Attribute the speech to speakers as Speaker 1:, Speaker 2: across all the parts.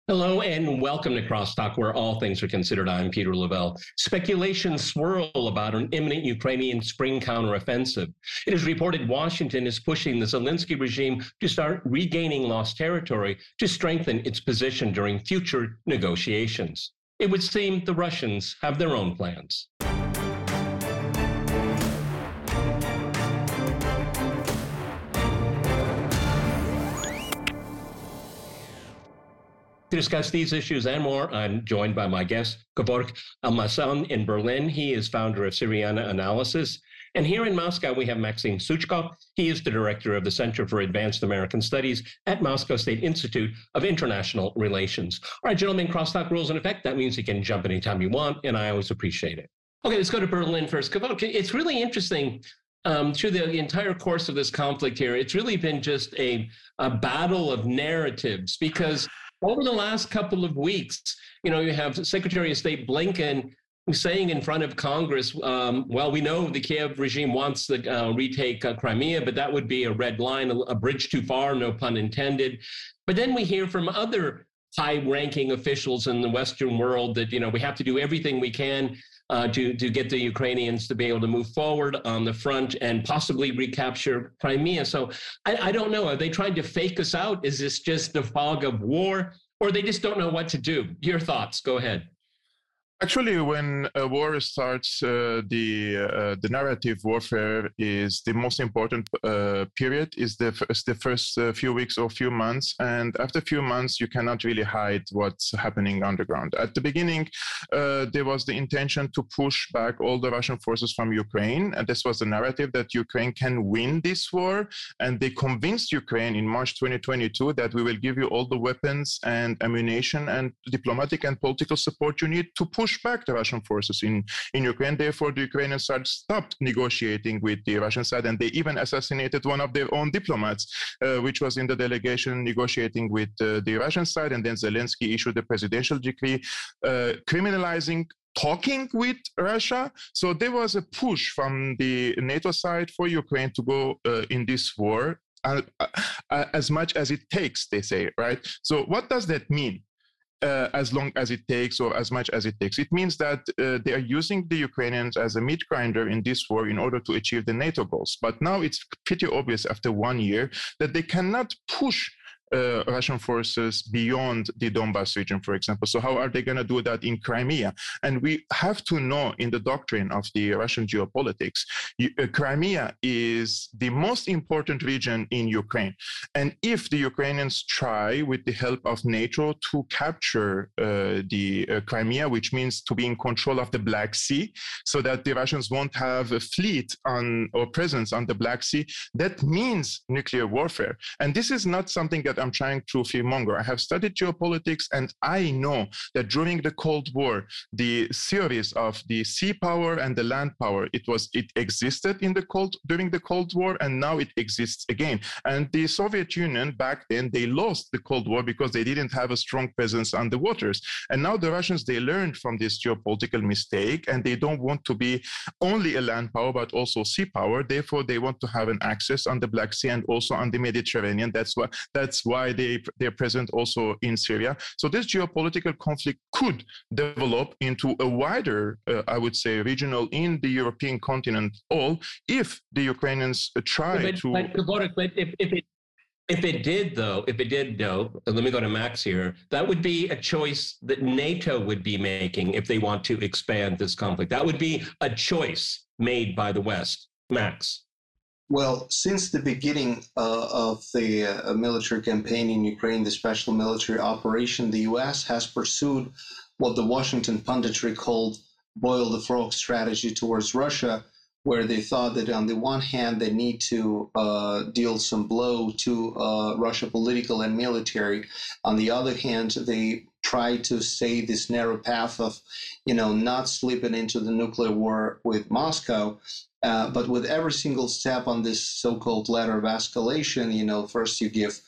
Speaker 1: Hello and welcome to Crosstalk, where all things are considered. I'm Peter Lavelle. Speculations swirl about an imminent Ukrainian spring counteroffensive. It is reported Washington is pushing the Zelensky regime to start regaining lost territory to strengthen its position during future negotiations. It would seem the Russians have their own plans. To discuss these issues and more, I'm joined by my guest, Kevork Almason in Berlin. He is founder of Syriana Analysis. And here in Moscow, we have Maxim Suchkov. He is the director of the Center for Advanced American Studies at Moscow State Institute of International Relations. All right, gentlemen, crosstalk rules in effect. That means you can jump anytime you want, and I always appreciate it. Okay, let's go to Berlin first. Kevork, it's really interesting. Through the entire course of this conflict here, it's really been just a battle of narratives because over the last couple of weeks, you have Secretary of State Blinken saying in front of Congress, well, we know the Kiev regime wants to retake Crimea, but that would be a red line, a bridge too far, no pun intended. But then we hear from other high-ranking officials in the Western world that, we have to do everything we can to get the Ukrainians to be able to move forward on the front and possibly recapture Crimea. So I don't know. Are they trying to fake us out? Is this just the fog of war, or they just don't know what to do? Your thoughts. Go ahead.
Speaker 2: Actually, when a war starts, the narrative warfare is the most important period, is the first few weeks or few months. And after a few months, you cannot really hide what's happening underground. At the beginning, there was the intention to push back all the Russian forces from Ukraine. And this was the narrative that Ukraine can win this war. And they convinced Ukraine in March 2022 that we will give you all the weapons and ammunition and diplomatic and political support you need to push back the Russian forces in Ukraine. Therefore, the Ukrainian side stopped negotiating with the Russian side, and they even assassinated one of their own diplomats, which was in the delegation negotiating with the Russian side. And then Zelensky issued a presidential decree criminalizing talking with Russia. So there was a push from the NATO side for Ukraine to go in this war as much as it takes, they say, right? So what does that mean? As long as it takes or as much as it takes. It means that they are using the Ukrainians as a meat grinder in this war in order to achieve the NATO goals. But now it's pretty obvious after 1 year that they cannot push Russian forces beyond the Donbas region, for example. So how are they going to do that in Crimea? And we have to know in the doctrine of the Russian geopolitics, Crimea is the most important region in Ukraine. And if the Ukrainians try with the help of NATO to capture the Crimea, which means to be in control of the Black Sea, so that the Russians won't have a fleet or presence on the Black Sea, that means nuclear warfare. And this is not something that I'm trying to fearmonger. I have studied geopolitics, and I know that during the Cold War, the theories of the sea power and the land power, it existed during the Cold War, and now it exists again. And the Soviet Union back then, they lost the Cold War because they didn't have a strong presence on the waters. And now the Russians, they learned from this geopolitical mistake, and they don't want to be only a land power, but also sea power. Therefore, they want to have an access on the Black Sea and also on the Mediterranean. That's why they're present also in Syria. So this geopolitical conflict could develop into a wider, I would say, regional in the European continent all if the Ukrainians try to...
Speaker 1: But if it did, though, let me go to Max here, that would be a choice that NATO would be making if they want to expand this conflict. That would be a choice made by the West. Max.
Speaker 3: Well, since the beginning of the military campaign in Ukraine, the special military operation, the U.S. has pursued what the Washington punditry called boil the frog strategy towards Russia, where they thought that on the one hand, they need to deal some blow to Russia political and military. On the other hand, they try to stay this narrow path of, not slipping into the nuclear war with Moscow. But with every single step on this so-called ladder of escalation, first you give,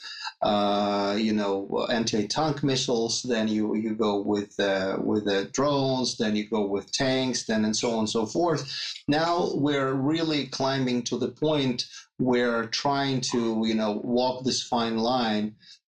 Speaker 3: anti-tank missiles, then you go with the drones, then you go with tanks, then and so on and so forth. Now we're really climbing to the point where trying to, walk this fine line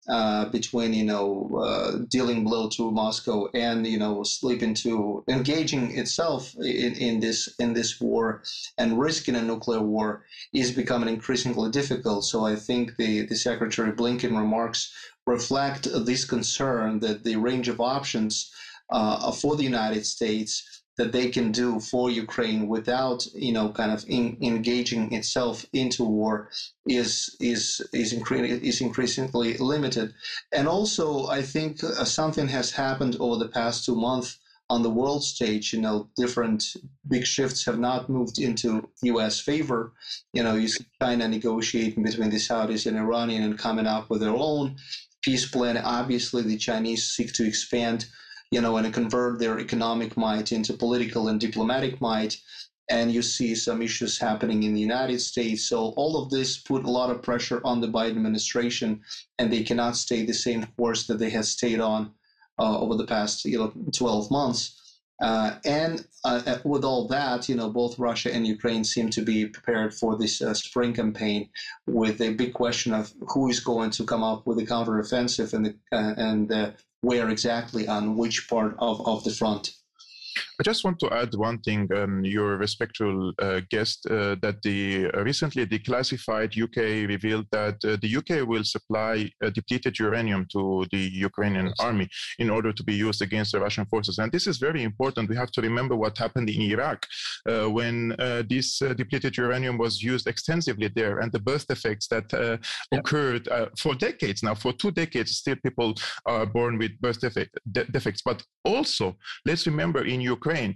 Speaker 3: between dealing blow to Moscow and slip into engaging itself in this war and risking a nuclear war is becoming increasingly difficult. So I think the Secretary Blinken remarks reflect this concern that the range of options for the United States that they can do for Ukraine without, engaging itself into war is increasingly limited. And also, I think something has happened over the past 2 months on the world stage. Different big shifts have not moved into U.S. favor. You see China negotiating between the Saudis and Iranian and coming up with their own peace plan. Obviously, the Chinese seek to expand and convert their economic might into political and diplomatic might. And you see some issues happening in the United States. So all of this put a lot of pressure on the Biden administration, and they cannot stay the same course that they have stayed on over the past 12 months. And with all that, both Russia and Ukraine seem to be prepared for this spring campaign, with a big question of who is going to come up with a counteroffensive and where exactly on which part of the front.
Speaker 2: I just want to add one thing, your respectful guest, that recently declassified UK revealed that the UK will supply depleted uranium to the Ukrainian army in order to be used against the Russian forces. And this is very important. We have to remember what happened in Iraq when this depleted uranium was used extensively there, and the birth defects that occurred for decades now. For 2 decades, still people are born with birth defects. But also, let's remember in Ukraine,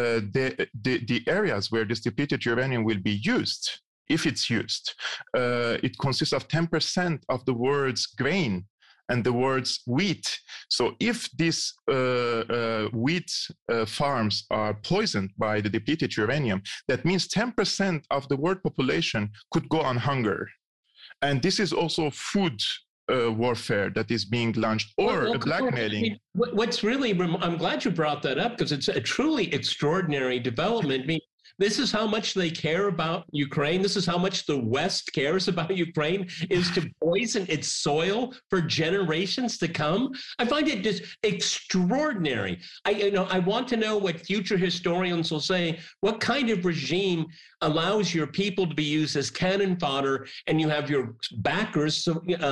Speaker 2: the areas where this depleted uranium will be used, if it's used, it consists of 10% of the world's grain and the world's wheat. So if these wheat farms are poisoned by the depleted uranium, that means 10% of the world population could go on hunger. And this is also food warfare that is being launched, or blackmailing.
Speaker 1: What's really, I'm glad you brought that up, because it's a truly extraordinary development. I mean, this is how much they care about Ukraine. This is how much the West cares about Ukraine, is to poison its soil for generations to come. I find it just extraordinary. I want to know what future historians will say. What kind of regime allows your people to be used as cannon fodder, and you have your backers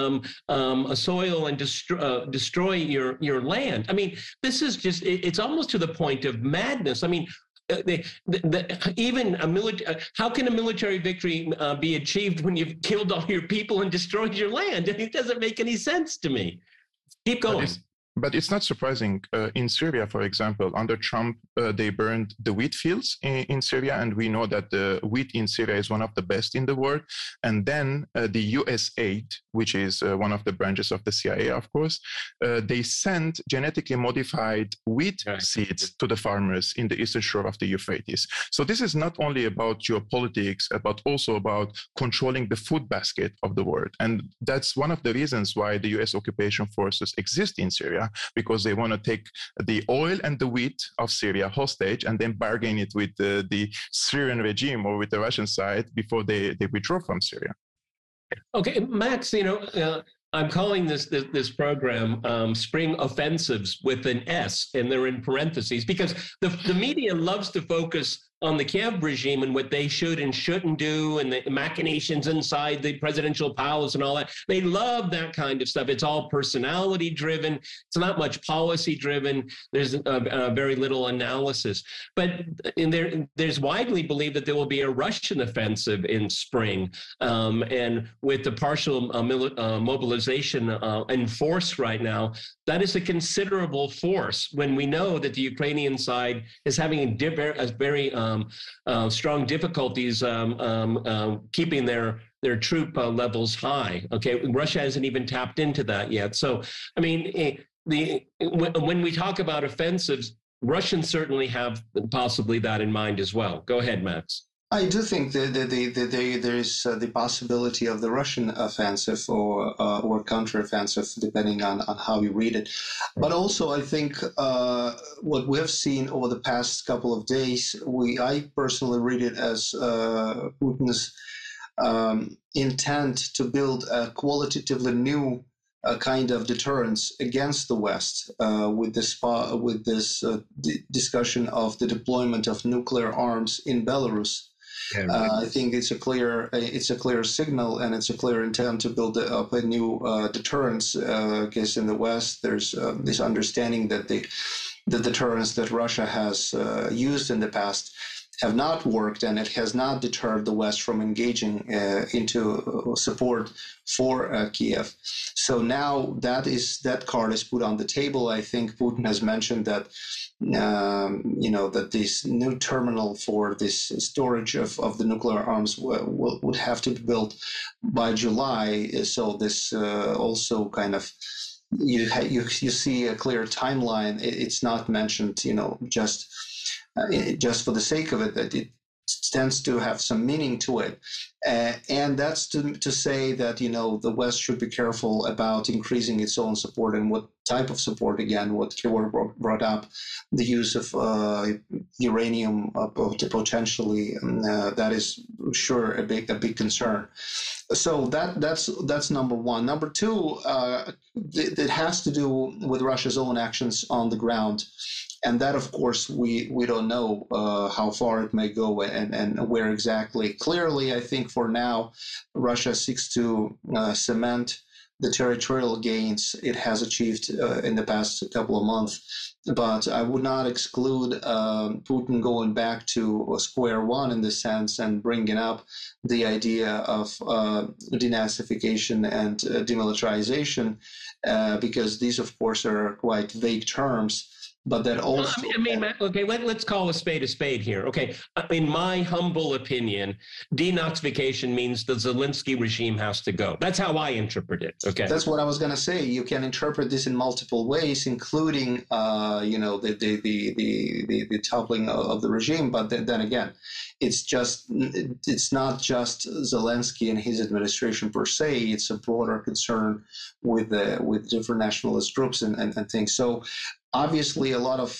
Speaker 1: assoil and destroy your land? I mean, this is just, it's almost to the point of madness. I mean, even a military, how can a military victory be achieved when you've killed all your people and destroyed your land? It doesn't make any sense to me. Keep going.
Speaker 2: But it's not surprising. In Syria, for example, under Trump, they burned the wheat fields in Syria, and we know that the wheat in Syria is one of the best in the world. And then the US aid, which is one of the branches of the CIA, of course, they sent genetically modified wheat seeds to the farmers in the eastern shore of the Euphrates. So this is not only about geopolitics, but also about controlling the food basket of the world. And that's one of the reasons why the US occupation forces exist in Syria, because they want to take the oil and the wheat of Syria hostage and then bargain it with the Syrian regime or with the Russian side before they withdraw from Syria.
Speaker 1: Okay, Max, I'm calling this program Spring Offensives with an S, and they're in parentheses, because the media loves to focus on the Kiev regime and what they should and shouldn't do, and the machinations inside the presidential palace and all that. They love that kind of stuff. It's all personality driven. It's not much policy driven. There's very little analysis. But there's widely believed that there will be a Russian offensive in spring, and with the partial mobilization in force right now, that is a considerable force when we know that the Ukrainian side is having a very strong difficulties keeping their troop levels high. Okay, Russia hasn't even tapped into that yet. So, I mean, when we talk about offensives, Russians certainly have possibly that in mind as well. Go ahead, Max.
Speaker 3: I do think that there is the possibility of the Russian offensive or counteroffensive, depending on how you read it. But also, I think what we have seen over the past couple of days, I personally read it as Putin's intent to build a qualitatively new a kind of deterrence against the West with this discussion of the deployment of nuclear arms in Belarus. Yeah, right. I think it's a clear signal, and it's a clear intent to build up a new deterrence. Because in the West, there's this understanding that the deterrence that Russia has used in the past have not worked, and it has not deterred the West from engaging into support for Kiev. So now that card is put on the table. I think Putin has mentioned that that this new terminal for this storage of the nuclear arms would have to be built by July. So this also kind of you see a clear timeline. It's not mentioned, just for the sake of it, that it tends to have some meaning to it. And that's to say that, the West should be careful about increasing its own support, and what type of support, again, what Kevor brought up, the use of uranium potentially, that is sure a big concern. So that's number one. Number two, it has to do with Russia's own actions on the ground. And that, of course, we don't know how far it may go and where exactly. Clearly, I think for now, Russia seeks to cement the territorial gains it has achieved in the past couple of months. But I would not exclude Putin going back to square one in this sense and bringing up the idea of denazification and demilitarization, because these, of course, are quite vague terms. But that also,
Speaker 1: okay, let's call a spade here. Okay, in my humble opinion, denazification means the Zelensky regime has to go. That's how I interpret it. Okay,
Speaker 3: that's what I was going to say. You can interpret this in multiple ways, including, the toppling of the regime. But then again, it's not just Zelensky and his administration per se. It's a broader concern with different nationalist groups and things. So obviously, a lot of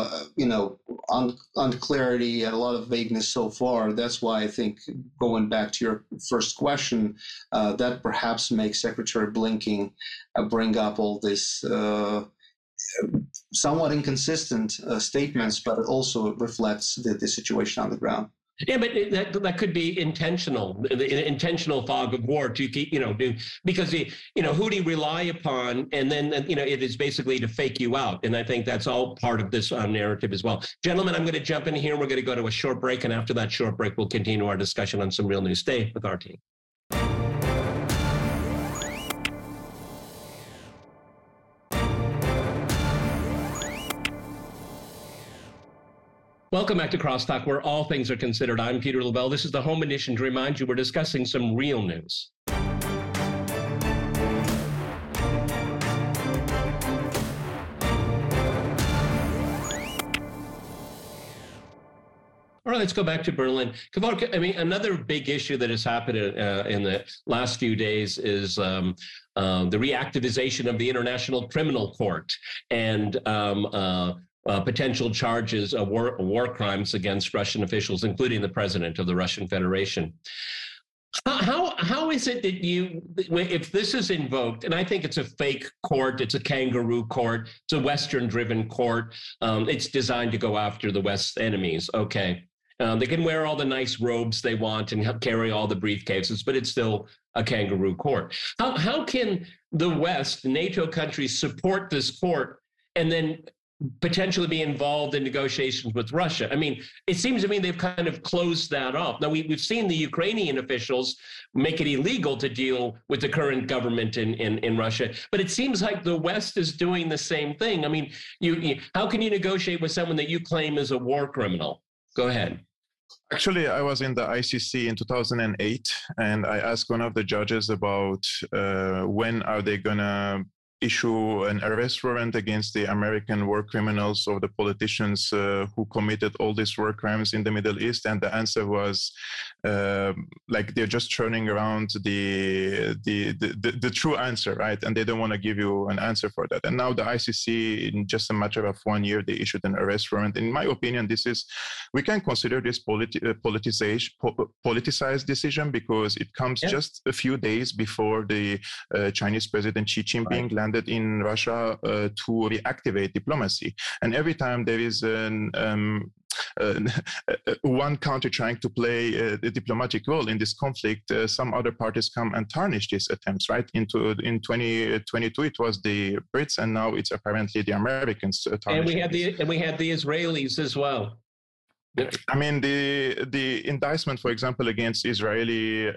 Speaker 3: unclarity and a lot of vagueness so far. That's why I think, going back to your first question, that perhaps makes Secretary Blinken bring up all this somewhat inconsistent statements, but it also reflects the situation on the ground.
Speaker 1: Yeah, but that could be intentional, the intentional fog of war to keep, because who do you rely upon? And then, it is basically to fake you out. And I think that's all part of this narrative as well. Gentlemen, I'm going to jump in here. We're going to go to a short break. And after that short break, we'll continue our discussion on some real news. Stay with our team. Welcome back to Crosstalk, where all things are considered. I'm Peter Lavelle. This is the Home Edition. To remind you, we're discussing some real news. All right, let's go back to Berlin. Another big issue that has happened in the last few days is the reactivization of the International Criminal Court and potential charges of war crimes against Russian officials, including the president of the Russian Federation. How is it that if this is invoked, and I think it's a fake court, it's a kangaroo court, it's a Western-driven court, it's designed to go after the West's enemies, okay. They can wear all the nice robes they want and carry all the briefcases, but it's still a kangaroo court. How can the West, NATO countries, support this court and then potentially be involved in negotiations with Russia? I mean, it seems to me they've kind of closed that off. Now, we've seen the Ukrainian officials make it illegal to deal with the current government in Russia, but it seems like the West is doing the same thing. I mean, how can you negotiate with someone that you claim is a war criminal? Go ahead.
Speaker 2: Actually, I was in the ICC in 2008, and I asked one of the judges about when are they going to issue an arrest warrant against the American war criminals or the politicians who committed all these war crimes in the Middle East? And the answer was like they're just turning around the true answer, right? And they don't want to give you an answer for that. And now the ICC, in just a matter of 1 year, they issued an arrest warrant. In my opinion, we can consider this politicized decision because it comes just a few days before the Chinese President Xi Jinping landed in Russia to reactivate diplomacy. And every time there is one country trying to play a diplomatic role in this conflict, some other parties come and tarnish these attempts, right? In 2022, it was the Brits, and now it's apparently the Americans.
Speaker 1: And we had the Israelis as well.
Speaker 2: I mean, the indictment, for example, against Israeli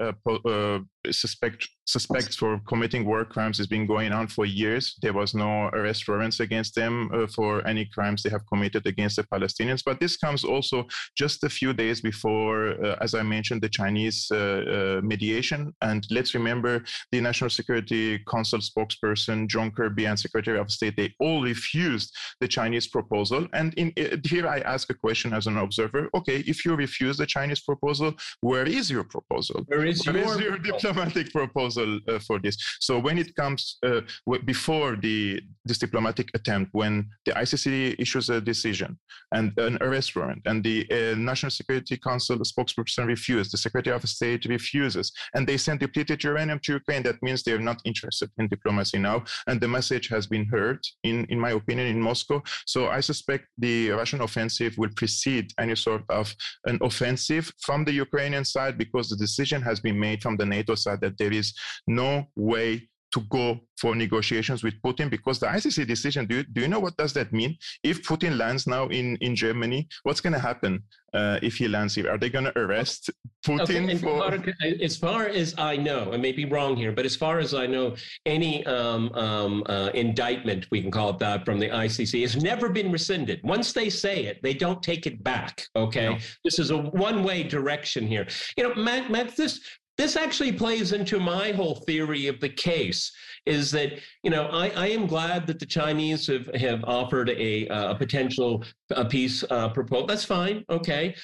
Speaker 2: suspects for committing war crimes has been going on for years. There was no arrest warrants against them for any crimes they have committed against the Palestinians. But this comes also just a few days before, as I mentioned, the Chinese mediation. And let's remember the National Security Council spokesperson, John Kirby, and Secretary of State, they all refused the Chinese proposal. And here I ask a question as an observer. Okay, if you refuse the Chinese proposal, where is your proposal?
Speaker 1: Where is your
Speaker 2: diplomatic proposal for this? So when it comes before this diplomatic attempt, when the ICC issues a decision and an arrest warrant, and the National Security Council spokesperson refuses, the Secretary of State refuses, and they send depleted uranium to Ukraine, that means they're not interested in diplomacy now. And the message has been heard, in my opinion, in Moscow. So I suspect the Russian offensive will precede any sort of an offensive from the Ukrainian side, because the decision has been made from the NATO side that there is no way to go for negotiations with Putin, because the ICC decision, do you know what does that mean? If Putin lands now in Germany, what's going to happen if he lands here? Are they going to arrest Putin?
Speaker 1: Okay. As far as I know, I may be wrong here, but as far as I know, any indictment, we can call it that, from the ICC has never been rescinded. Once they say it, they don't take it back, okay? No. This is a one-way direction here. You know, Matt, this actually plays into my whole theory of the case, is that, you know, I am glad that the Chinese have offered a potential peace proposal. That's fine. Okay.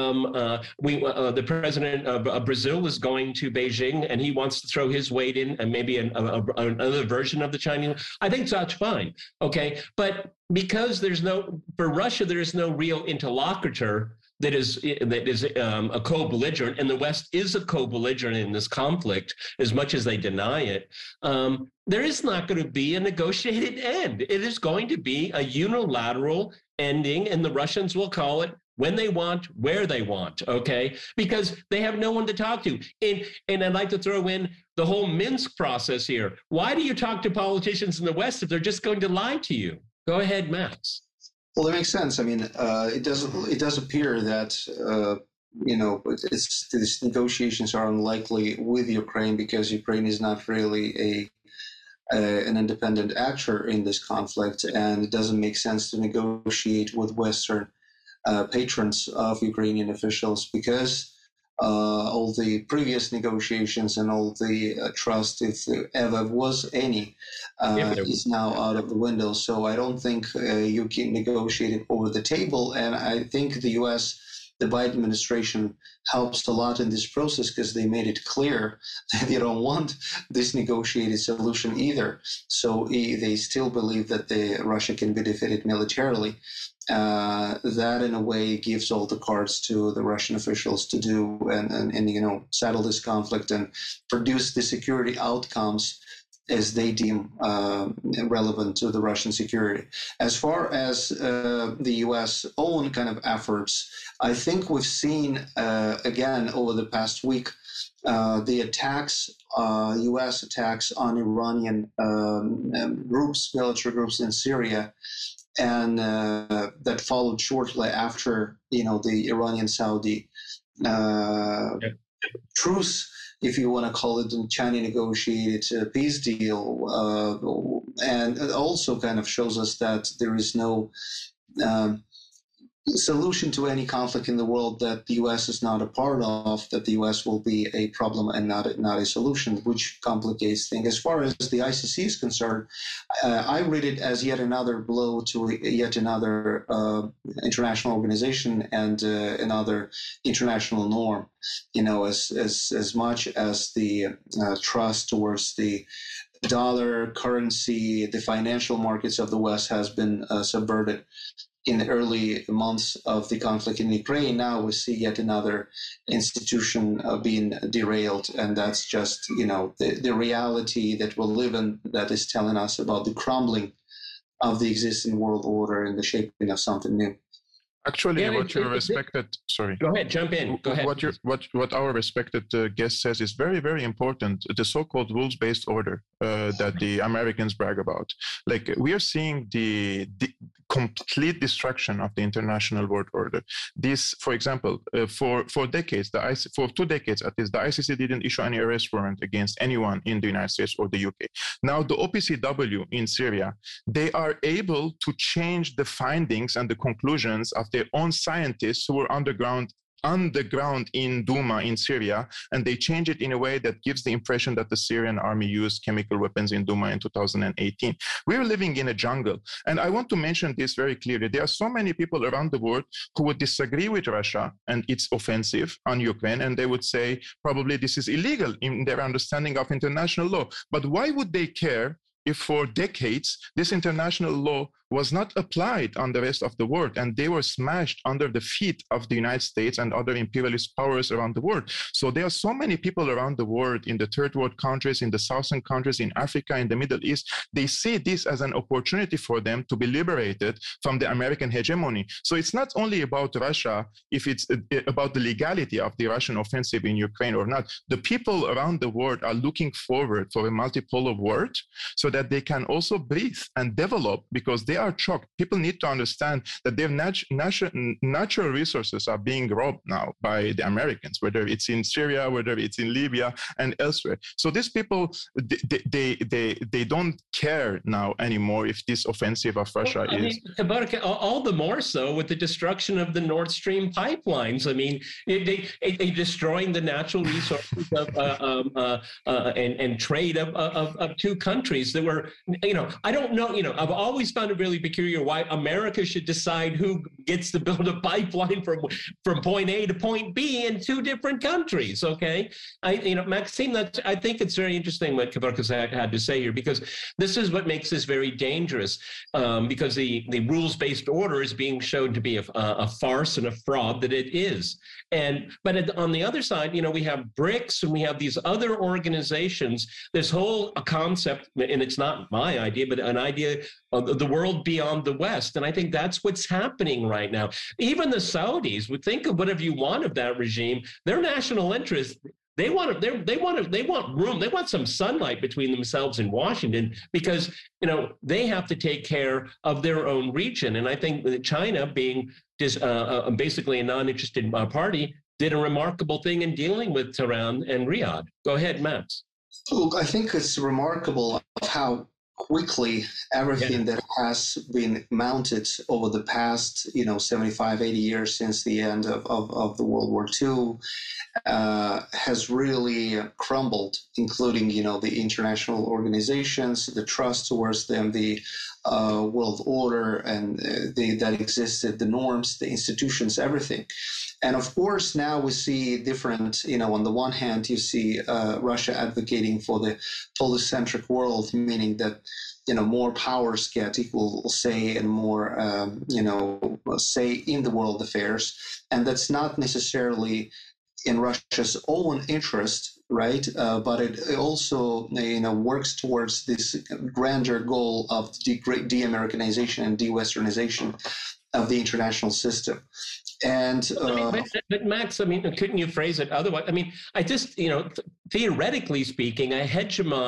Speaker 1: The president of Brazil is going to Beijing, and he wants to throw his weight in, and maybe another version of the Chinese. I think that's fine. Okay. But because for Russia, there is no real interlocutor that is a co-belligerent, and the West is a co-belligerent in this conflict, as much as they deny it. There is not going to be a negotiated end. It is going to be a unilateral ending, and the Russians will call it when they want, where they want, okay? Because they have no one to talk to. And I'd like to throw in the whole Minsk process here. Why do you talk to politicians in the West if they're just going to lie to you? Go ahead, Max.
Speaker 3: Well, that makes sense. I mean, it does appear that these negotiations are unlikely with Ukraine, because Ukraine is not really an independent actor in this conflict, and it doesn't make sense to negotiate with Western patrons of Ukrainian officials, because all the previous negotiations and all the trust, if there ever was any, is now out of the window. So I don't think you can negotiate it over the table. And I think the U.S., the Biden administration, helps a lot in this process, because they made it clear that they don't want this negotiated solution either. So they still believe that Russia can be defeated militarily. That in a way gives all the cards to the Russian officials to do and settle this conflict and produce the security outcomes as they deem relevant to the Russian security. As far as the U.S. own kind of efforts, I think we've seen again over the past week the attacks, U.S. attacks on Iranian military groups in Syria, and that followed shortly after, the Iranian-Saudi truce, if you want to call it, the China negotiated peace deal, and it also kind of shows us that there is no solution to any conflict in the world that the U.S. is not a part of, that the U.S. will be a problem and not a solution, which complicates things. As far as the ICC is concerned, I read it as yet another blow to yet another international organization and another international norm. As much as the trust towards the dollar currency, the financial markets of the West has been subverted in the early months of the conflict in Ukraine. Now we see yet another institution being derailed, and that's just the reality that we'll live in, that is telling us about the crumbling of the existing world order and the shaping of something new.
Speaker 2: Actually,
Speaker 1: Yeah,
Speaker 2: what your respected, sorry.
Speaker 1: Go ahead, jump in. Go ahead.
Speaker 2: What our respected guest says is very, very important. The so-called rules-based order that the Americans brag about. Like, we are seeing the complete destruction of the international world order. This, for example, for decades, for 2 decades at least, the ICC didn't issue any arrest warrant against anyone in the United States or the UK. Now, the OPCW in Syria, they are able to change the findings and the conclusions of their own scientists who were underground in Douma in Syria, and they change it in a way that gives the impression that the Syrian army used chemical weapons in Douma in 2018. We're living in a jungle. And I want to mention this very clearly. There are so many people around the world who would disagree with Russia and its offensive on Ukraine, and they would say probably this is illegal in their understanding of international law. But why would they care if for decades this international law was not applied on the rest of the world, and they were smashed under the feet of the United States and other imperialist powers around the world? So there are so many people around the world, in the third world countries, in the southern countries, in Africa, in the Middle East, they see this as an opportunity for them to be liberated from the American hegemony. So it's not only about Russia, if it's about the legality of the Russian offensive in Ukraine or not. The people around the world are looking forward for a multipolar world so that they can also breathe and develop, because they are shocked. People need to understand that their natural resources are being robbed now by the Americans, whether it's in Syria, whether it's in Libya and elsewhere. So these people, they don't care now anymore if this offensive of Russia is.
Speaker 1: All the more so with the destruction of the Nord Stream pipelines. I mean, they destroying the natural resources of and trade of 2 countries that were, I don't know, I've always found it really peculiar why America should decide who gets to build a pipeline from point A to point B in 2 different countries. Okay, Maxime, I think it's very interesting what Kevorkian had to say here, because this is what makes this very dangerous, because the rules-based order is being shown to be a farce and a fraud that it is. But on the other side, we have BRICS and we have these other organizations, this whole concept, and it's not my idea, but an idea of the world beyond the West. And I think that's what's happening right now. Even the Saudis would think of whatever you want of that regime, their national interest. They want room. They want some sunlight between themselves and Washington, because they have to take care of their own region. And I think that China, being basically a non-interested party, did a remarkable thing in dealing with Tehran and Riyadh. Go ahead, Max.
Speaker 3: Look, I think it's remarkable how quickly everything that has been mounted over the past 75, 80 years since the end of the World War II has really crumbled, including the international organizations, the trust towards them, the world order and that existed, the norms, the institutions, everything. And of course, now we see different, on the one hand, you see Russia advocating for the polycentric world, meaning that, more powers get equal say and more, say in the world affairs. And that's not necessarily in Russia's own interest, right? But it also, works towards this grander goal of de-Americanization and de-Westernization of the international system. And
Speaker 1: but Max, couldn't you phrase it otherwise? I just, theoretically speaking, a hegemon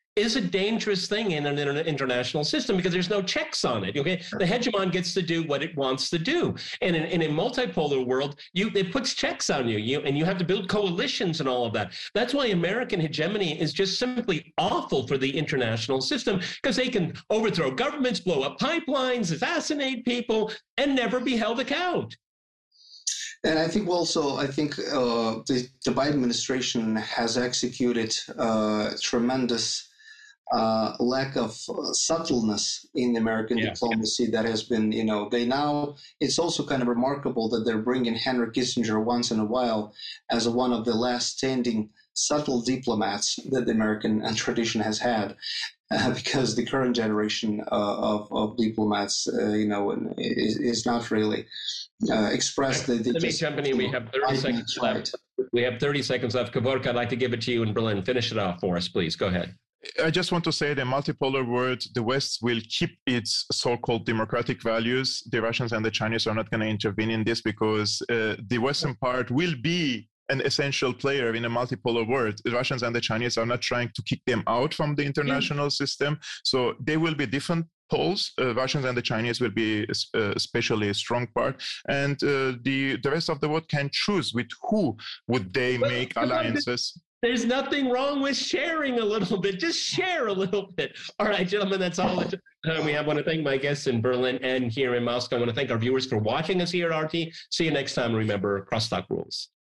Speaker 1: is a dangerous thing in an international system because there's no checks on it. Okay, the hegemon gets to do what it wants to do, and in a multipolar world, it puts checks on you, and you have to build coalitions and all of that. That's why American hegemony is just simply awful for the international system because they can overthrow governments, blow up pipelines, assassinate people, and never be held account.
Speaker 3: And I think also, the Biden administration has executed tremendous lack of subtleness in American diplomacy that has been, it's also kind of remarkable that they're bringing Henry Kissinger once in a while as one of the last standing subtle diplomats that the American tradition has had. Because the current generation of diplomats, is not really expressed.
Speaker 1: Let me jump in. We have 30 seconds left. We have 30 seconds left. Kevork, I'd like to give it to you in Berlin. Finish it off for us, please. Go ahead.
Speaker 2: I just want to say the multipolar world, the West will keep its so-called democratic values. The Russians and the Chinese are not going to intervene in this because the Western part will be an essential player in a multipolar world. The Russians and the Chinese are not trying to kick them out from the international system. So they will be different poles. Russians and the Chinese will be especially a strong part. And the rest of the world can choose with who would they make alliances.
Speaker 1: There's nothing wrong with sharing a little bit. Just share a little bit. All right, gentlemen, that's all the time we have. I want to thank my guests in Berlin and here in Moscow. I want to thank our viewers for watching us here at RT. See you next time. Remember, crosstalk rules.